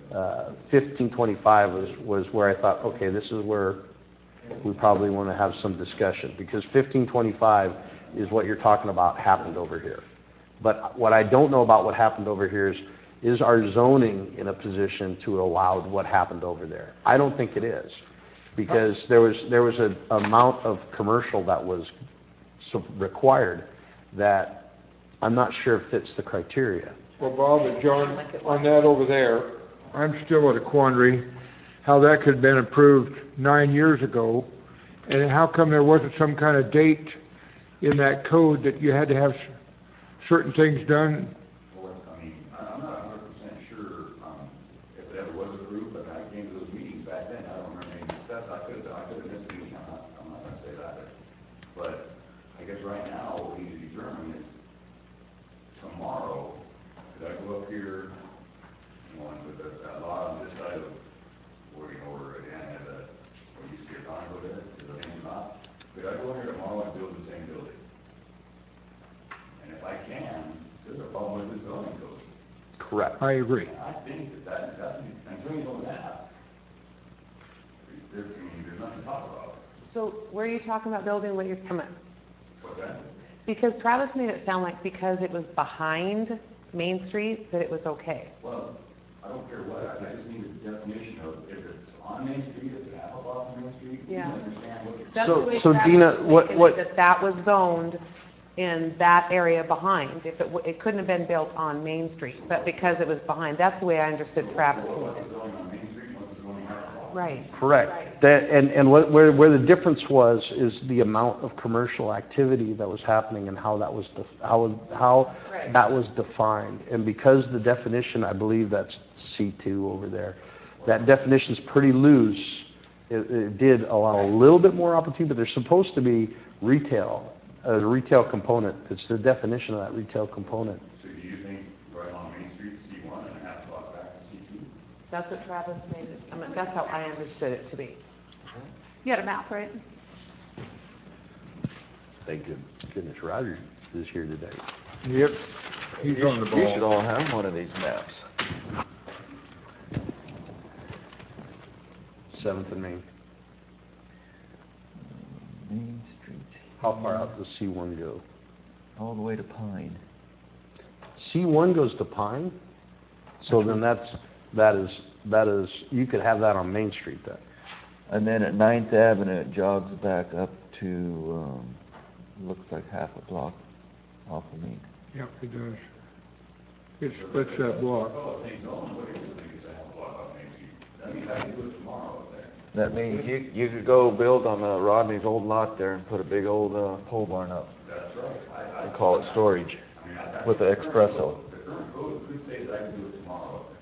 uh, fifteen twenty-five was, was where I thought, okay, this is where we probably want to have some discussion, because fifteen twenty-five is what you're talking about happened over here. But what I don't know about what happened over here is, is our zoning in a position to allow what happened over there? I don't think it is, because there was, there was an amount of commercial that was so required that I'm not sure it fits the criteria. Well, Bob and John, on that over there, I'm still at a quandary, how that could have been approved nine years ago, and how come there wasn't some kind of date in that code that you had to have certain things done? Well, I mean, I'm not a hundred percent sure, um, if it ever was approved, but I came to those meetings back then, I don't remember any discuss, I could have, I could have missed a meeting, I'm not, I'm not gonna say that. But I guess right now, what we need to determine is, tomorrow, could I go up here, you know, and with that, that lot on this side of, where, you know, where Dan has a, what used to be a condo there, is it any lot? Could I go in here tomorrow and build the same building? And if I can, there's a problem with the zoning code. Correct. I agree. And I think that that, that's, until you know that, there, I mean, there's nothing to talk about. So where are you talking about building what you're talking about? What's that? Because Travis made it sound like because it was behind Main Street, that it was okay. Well, I don't care what, I, I just need a definition of if it's on Main Street, if it's half a block from Main Street, you Yeah. understand what it's. That's So- the way so Travis Dina, was what- making it, what- That that was zoned in that area behind. If it, w- it couldn't have been built on Main Street, but because it was behind, that's the way I understood Travis made it. Going on Main Street, what's it going half a block? Right. Correct. That, and, and what, where, where the difference was, is the amount of commercial activity that was happening and how that was, def- how, how Right. that was defined. And because the definition, I believe that's C two over there, that definition's pretty loose. It, it did allow a little bit more opportunity, but there's supposed to be retail, a retail component. It's the definition of that retail component. So do you think right on Main Street, C one and a half block back to C two? That's what Travis made it, I mean, that's how I understood it to be. You had a map, right? Thank good- goodness Roger is here today. Yep, he's on the You should ball. all have one of these maps. Seventh and Main. Main Street, How far out does C one go? all the way to Pine. C one goes to Pine? So then that's, that is, that is, you could have that on Main Street then. And then at Ninth Avenue, it jogs back up to, um, looks like half a block off of Main. Yep, it does. It splits that block. Oh, same zone, what do you think is a half a block off Main Street? That means I can do it tomorrow up there. That means you, you could go build on uh, Rodney's old lot there and put a big old uh, pole barn up That's right. I, I, and call it storage I mean, I. with the espresso. The current code could say that I can do it tomorrow up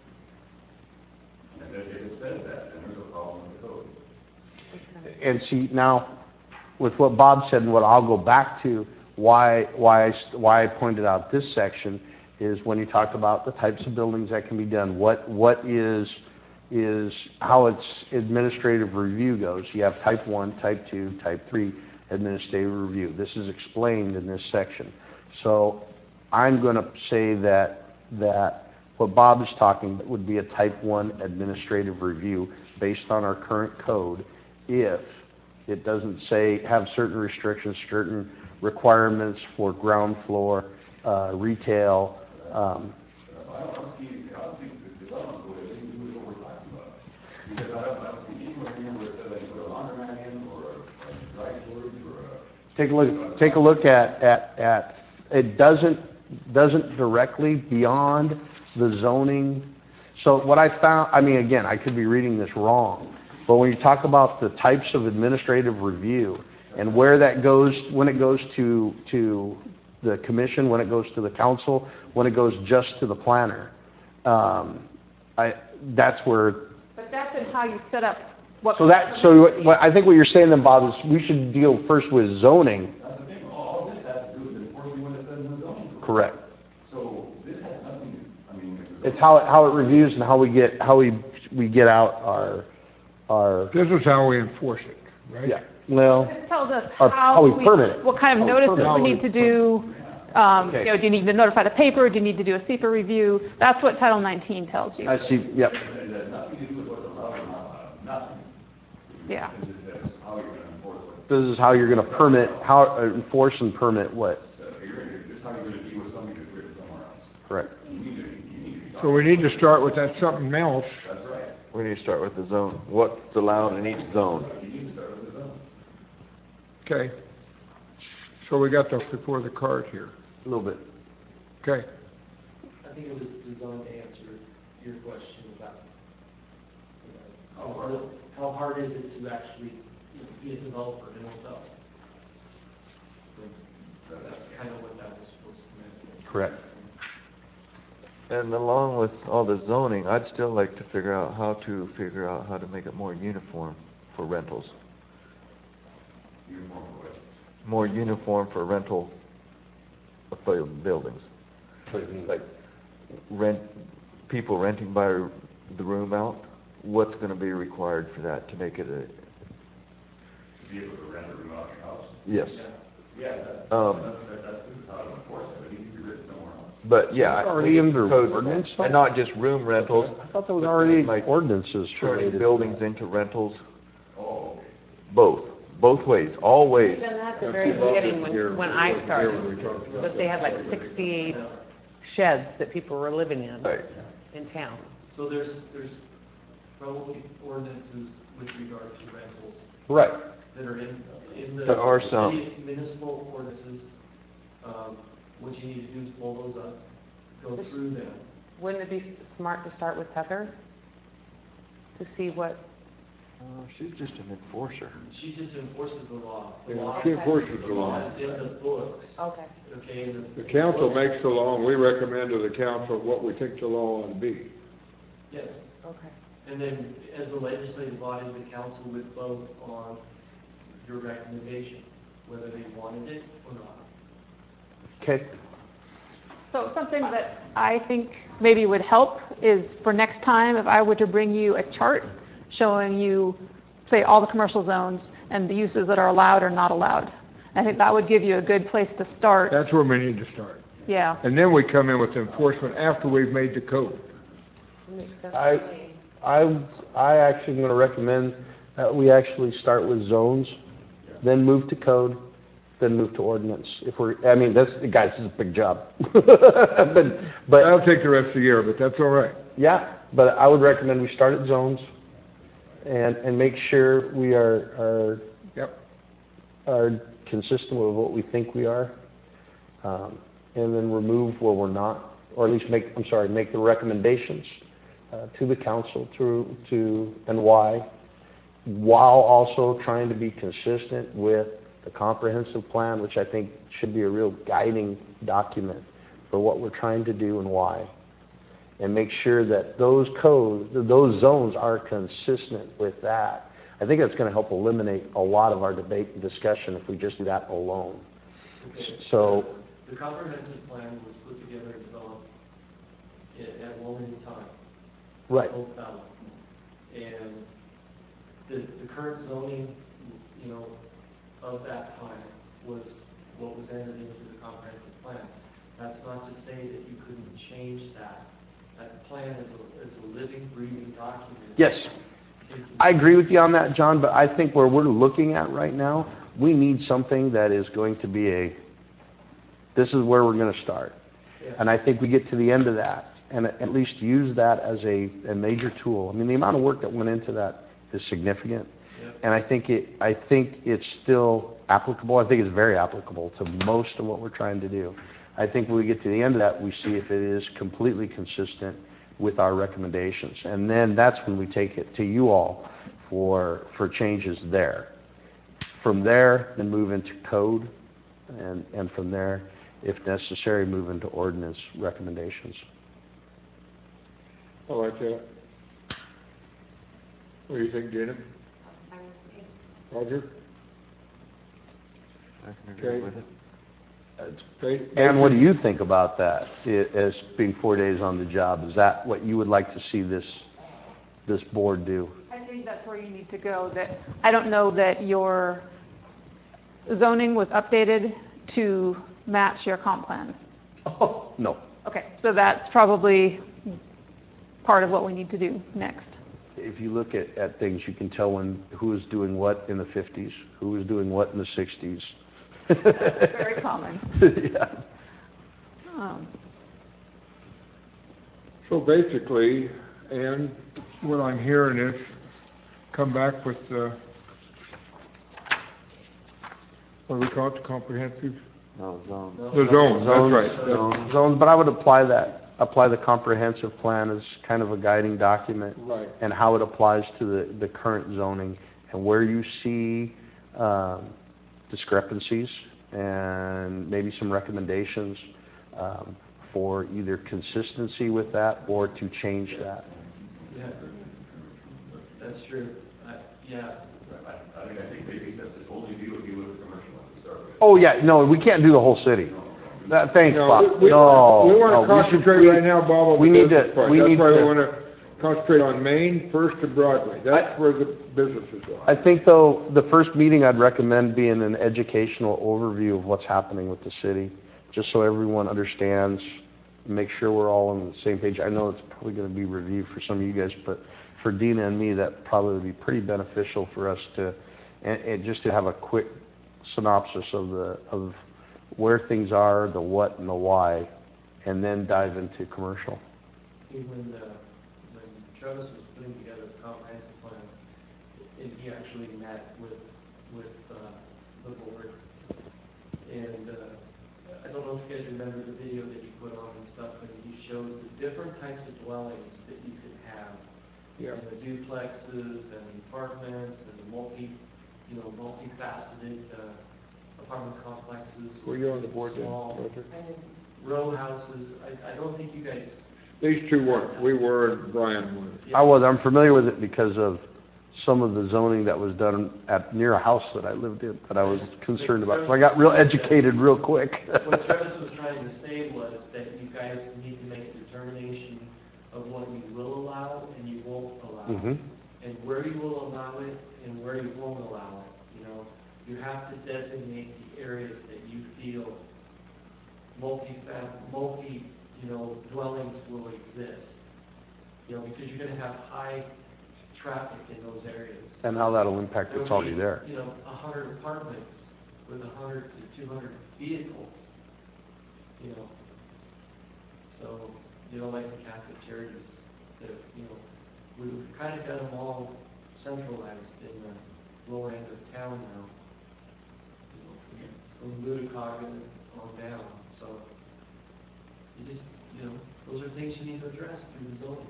there. And if if it says that, then there's a problem with the code. And see, now, with what Bob said and what I'll go back to, why, why, I st- why I pointed out this section is when you talk about the types of buildings that can be done, what, what is, is how its administrative review goes. You have type one, type two, type three administrative review. This is explained in this section. So I'm going to say that, that what Bob is talking would be a type one administrative review based on our current code, if it doesn't say, have certain restrictions, certain requirements for ground floor, uh, retail. Um, I don't, I don't see, I don't think the development code has anything to do with what we're talking about. Because I don't, I don't see anywhere here where it says I can put a laundromat in, or a, a dry storage, or a. Take a look, take a look at, at, at, it doesn't, doesn't directly beyond the zoning. So what I found, I mean, again, I could be reading this wrong, but when you talk about the types of administrative review and where that goes, when it goes to, to the commission, when it goes to the council, when it goes just to the planner, um, I, that's where. But that's in how you set up what. So that, so what, what, I think what you're saying then, Bob, is we should deal first with zoning. That's the thing, all this has to do with enforcing what it says in the zoning code. Correct. So this has nothing, I mean. if the It's how it, how it reviews and how we get, how we, we get out our, our, This is how we enforce it, right? yeah, well, This tells us Or how how we we, permit it. what kind How of we notices permit we it. need to do, Um, Okay. You know, do you need to notify the paper? Do you need to do a SEPA review? That's what Title nineteen tells you. I see, yep, It has nothing to do with what's allowed or not allowed, nothing. Yeah. It just says how you're gonna enforce what, this is how you're gonna permit, how, uh, enforce and permit what, uh, you're, you're- just how you're gonna deal with something that's written somewhere else. correct? You need to, you need to, So we need to start with that something else. that's right. We need to start with the zone, what's allowed in each zone. You need to start with the zones. Okay. So we got those before the cart here. A little bit. Okay. I think it was designed to answer your question about, you know, how hard, how hard is it to actually, you know, be a developer in Oakville? That's kind of what that was supposed to mean. Correct. And along with all the zoning, I'd still like to figure out how to figure out how to make it more uniform for rentals. Uniform for what? More uniform for rental of buil- buildings. Like rent, people renting by the room out, what's gonna be required for that to make it a, To be able to rent a room out of your house? yes. Yeah, that, Um, that, that, that, this is how to enforce it, but it needs to be written somewhere else. But yeah. It's already we need under some codes, ordinance, though? and not just room rentals. I thought that was but already like ordinances Turning related. buildings into rentals, Oh, okay. both, both ways, all ways. Done that at the very beginning when, when I started, but they had like sixty-eight sheds that people were living in, Right. in town. So there's, there's probably ordinances with regard to rentals Right. that are in, in the. There are some. city municipal ordinances. Um, What you need to do is pull those up, go through them. Wouldn't it be s- smart to start with Heather? To see what, Uh, she's just an enforcer. She just enforces the law. The Yeah, law she enforces the law. is in the books, okay. okay? and The council books- makes the law, and we recommend to the council what we think the law ought to be. Yes, Okay. and then as a legislative body, the council would vote on your recommendation, whether they wanted it or not. Okay, So something that I think maybe would help is for next time, if I were to bring you a chart showing you, say, all the commercial zones and the uses that are allowed or not allowed. I think that would give you a good place to start. That's where we need to start. Yeah. And then we come in with enforcement after we've made the code. That makes sense. I, I, I actually going to recommend that we actually start with zones, then move to code, then move to ordinance. If we're, I mean, that's, guys, this is a big job. But, but, That'll take the rest of the year, but that's all right. yeah, but I would recommend we start at zones and, and make sure we are, are, Yep. are consistent with what we think we are. Um, and then remove where we're not, or at least make, I'm sorry, make the recommendations uh, to the council to, to, and why, while also trying to be consistent with the comprehensive plan, which I think should be a real guiding document for what we're trying to do and why. And make sure that those codes, those zones are consistent with that. I think that's going to help eliminate a lot of our debate and discussion if we just do that alone. Okay. So, The comprehensive plan was put together and developed at at one moment in time. right, Old Falmouth. And the, the current zoning, you know, of that time was what was entered into the comprehensive plan. That's not to say that you couldn't change that. That plan is a, is a living, breathing document. yes. I agree with you on that, John, but I think where we're looking at right now, we need something that is going to be a, this is where we're going to start. Yeah. And I think we get to the end of that and at least use that as a, a major tool. I mean, the amount of work that went into that is significant. Yeah. And I think it, I think it's still applicable. I think it's very applicable to most of what we're trying to do. I think when we get to the end of that, we see if it is completely consistent with our recommendations. And then that's when we take it to you all for, for changes there. From there, then move into code, and, and from there, if necessary, move into ordinance recommendations. I like that. What do you think, Dana? Roger? I can agree Okay. with it. Okay. And what do you think about that, i- as being four days on the job? Is that what you would like to see this, this board do? I think that's where you need to go. That I don't know that your zoning was updated to match your comp plan? Oh, no. Okay, so that's probably part of what we need to do next. If you look at, at things, you can tell when, who was doing what in the fifties, who was doing what in the sixties. That's very common. Yeah. Um, So basically, and what I'm hearing is come back with, uh, what do we call it, the comprehensive? No, zones. The zones, that's Zones, right. zones, zones, but I would apply that, apply the comprehensive plan as kind of a guiding document. Right. And how it applies to the, the current zoning, and where you see um, discrepancies, and maybe some recommendations um, for either consistency with that or to change that. Yeah, that's true. I- Yeah, I, I mean, I think baby steps is only deal with, deal with the commercial ones to start with. Oh, yeah, no, we can't do the whole city. That, thanks, No, Bob. we- we- No, We want no, to should- concentrate we- right now, Bob, on we the need business to- part. we That's need why we to- want to concentrate on Main, First, and Broadway. That's where the businesses I are. think, though, the first meeting I'd recommend being an educational overview of what's happening with the city, just so everyone understands, make sure we're all on the same page. I know it's probably going to be reviewed for some of you guys, but for Dina and me, that probably would be pretty beneficial for us to, and, and just to have a quick synopsis of the, of where things are, the what and the why, and then dive into commercial. see, when, uh, when Travis was putting together the comprehensive plan, and he actually met with, with, uh, the board. And, uh, I don't know if you guys remember the video that he put on and stuff, and he showed the different types of dwellings that you could have. Yeah. And the duplexes and apartments and the multi, you know, multifaceted, uh, apartment complexes. Were you on the board then, Small Roger? row houses. I, I don't think you guys, These two weren't. We were, and Brian was. I was, I'm familiar with it because of some of the zoning that was done at, near a house that I lived in, that I was concerned about. So I got real educated real quick. what Travis was trying to say was that you guys need to make a determination of what you will allow and you won't allow. Mhm. And where you will allow it and where you won't allow it, you know? You have to designate the areas that you feel multi, multi, you know, dwellings will exist. You know, because you're gonna have high traffic in those areas. And how that'll impact There'll what's already be, there. You know, a hundred apartments with a hundred to two hundred vehicles, you know. So, you know, like the Catholic charities, that, you know, we've kind of got them all centralized in the lower end of town now. You know, from Ludacog on down, so you just, you know, those are things you need to address through the zoning.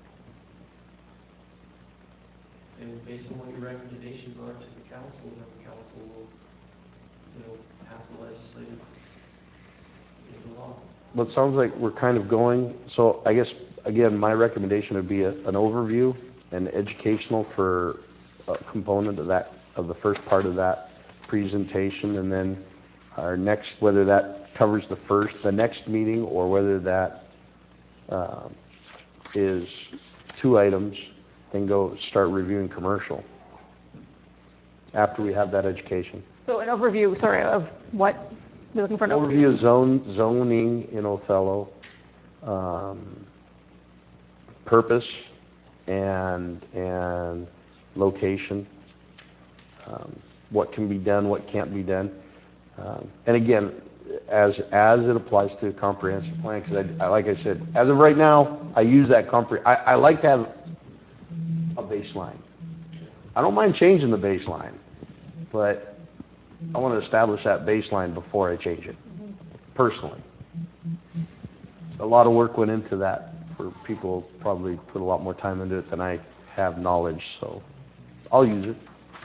And based on what your recommendations are to the council, then the council will, you know, pass the legislative, you know, law. Well, it sounds like we're kind of going, so I guess, again, my recommendation would be a- an overview and educational for a component of that, of the first part of that presentation, and then our next, whether that covers the first, the next meeting, or whether that um, is two items, then go start reviewing commercial after we have that education. So an overview, sorry, of what, you're looking for an overview? Overview of zone, zoning in Othello, um, purpose and, and location, um, what can be done, what can't be done. Um, and again, as, as it applies to a comprehensive plan, because I, I, like I said, as of right now, I use that compre, I, I like to have a baseline. I don't mind changing the baseline, but I want to establish that baseline before I change it, personally. A lot of work went into that for people who probably put a lot more time into it than I have knowledge, so I'll use it.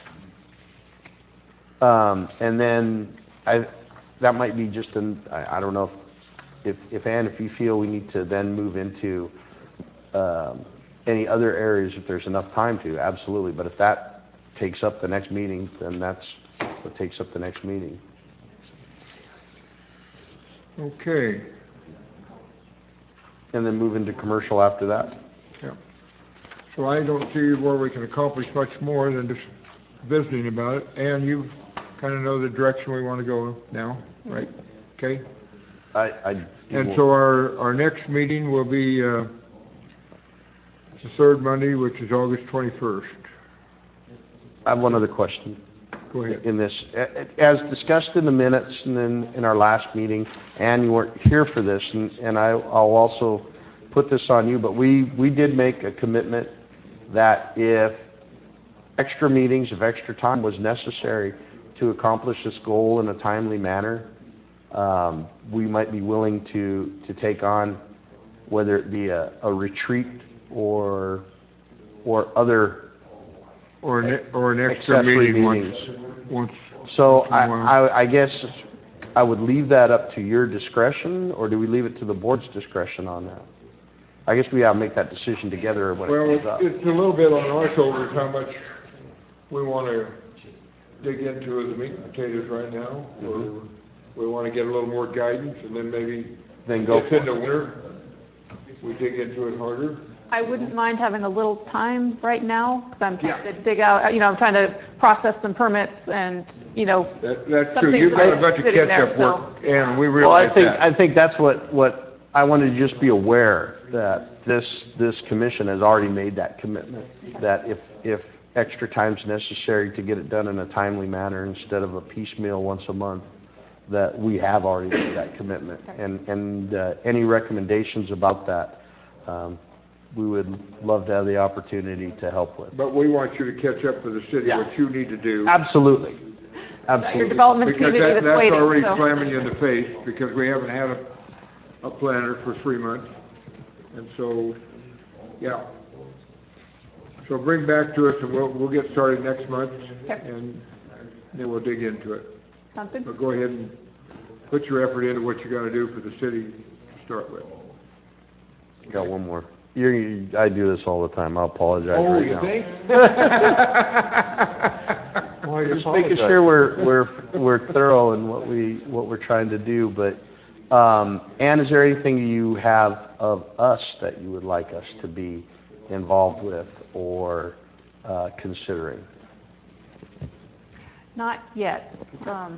Um, and then I, that might be just an, I, I don't know if, if, if Ann, if you feel we need to then move into um, any other areas if there's enough time to, absolutely. But if that takes up the next meeting, then that's what takes up the next meeting. Okay. And then move into commercial after that. Yeah. So I don't see where we can accomplish much more than just visiting about it. And you kind of know the direction we want to go now, right? okay? I, I. do And want- so our, our next meeting will be, uh, the third Monday, which is August twenty-first. I have one other question. Go ahead. In this, as discussed in the minutes and then in our last meeting, and you weren't here for this, and, and I, I'll also put this on you, but we, we did make a commitment that if extra meetings, if extra time was necessary to accomplish this goal in a timely manner, um, we might be willing to, to take on, whether it be a, a retreat or, or other Or an, or an extra accessory meeting once, meetings. once. So once in a I, while. I, I guess I would leave that up to your discretion, or do we leave it to the board's discretion on that? I guess we gotta make that decision together when Well, it it's, comes up. it's a little bit on our shoulders how much we want to dig into the meat and potatoes right now. Or we want to get a little more guidance, and then maybe Then go if for in the it. winter, we dig into it harder. I wouldn't mind having a little time right now, because I'm trying to dig out, you know, I'm trying to process some permits and, you know, That, that's true. Something You've got a bunch of sitting there, catch-up so- work, and we Well, I realize think, I that. think that's what, what, I wanted to just be aware that this, this commission has already made that commitment. That if, if extra time's necessary to get it done in a timely manner instead of a piecemeal once a month, that we have already made that commitment. And, and uh, any recommendations about that, um, we would love to have the opportunity to help with. But we want you to catch up for the city, Yeah. what you need to do. Absolutely, your absolutely. development Because community that, that's that's waiting, already so. slamming you in the face, because we haven't had a, a planner for three months. And so, yeah. So bring back to us, and we'll, we'll get started next month, Okay. and then we'll dig into it. Sounds good. But go ahead and put your effort into what you gotta do for the city to start with. Got one more. You're, I do this all the time. I apologize Oh, right you now. think? Well, you Just making apologize. sure we're, we're, we're thorough in what we, what we're trying to do, but, um, Ann, is there anything you have of us that you would like us to be involved with or, uh, considering? Not yet. Um,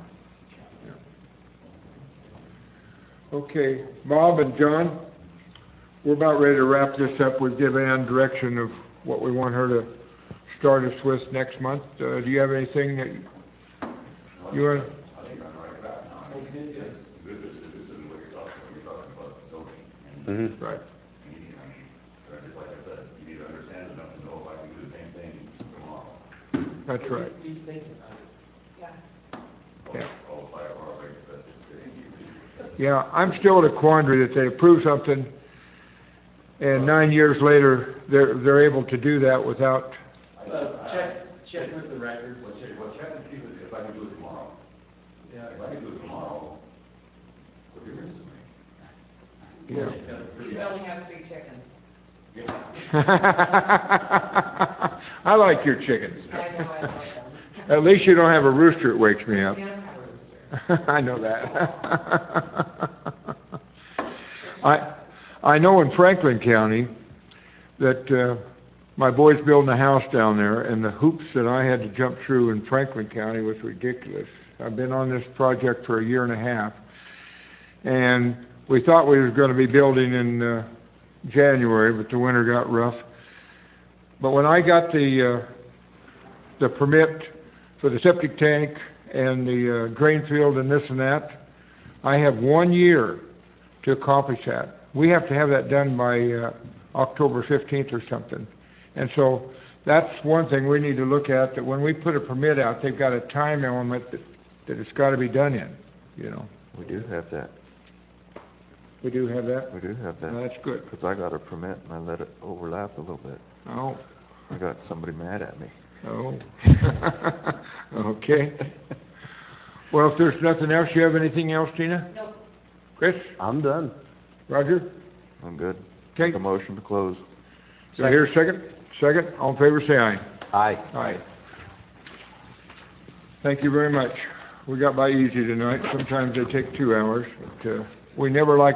Okay, Bob and John, we're about ready to wrap this up. We've given Ann direction of what we want her to start us with next month. Uh, do you have anything that you want? This, this, this is what you're talking, when you're talking about zoning. And, Right. and you need, I mean, or just like I said, you need to understand enough to know if I can do the same thing tomorrow. That's right. He's thinking about it. Yeah. Oh, if I, or if I, that's, that's, Yeah, I'm still at a quandary that they approve something, and nine years later, they're, they're able to do that without, Uh, check, check with the records. well, check, well, check and see if if I can do it tomorrow. Yeah. If I can do it tomorrow, what you're missing me. yeah. You only have three chickens. I like your chickens. I know, I love them. At least you don't have a rooster that wakes me up. You don't have a rooster. I know that. I, I know in Franklin County that uh, my boy's building a house down there, and the hoops that I had to jump through in Franklin County was ridiculous. I've been on this project for a year and a half, and we thought we was going to be building in uh, January, but the winter got rough. But when I got the uh, the permit for the septic tank and the uh, drain field and this and that, I have one year to accomplish that. We have to have that done by uh, October fifteenth or something. And so that's one thing we need to look at, that when we put a permit out, they've got a time element that, that it's got to be done in, you know. We do have that. We do have that? We do have Well, that. that's good. Because I got a permit and I let it overlap a little bit. Oh, I got somebody mad at me. oh. Okay. Well, if there's nothing else, you have anything else, Tina? Nope. Chris? I'm done. Roger? I'm good. Okay. Make a motion to close. Do I hear a second? Second? All in favor, say aye. Aye. Aye. Thank you very much. We got by easy tonight. Sometimes they take two hours, but uh, we never like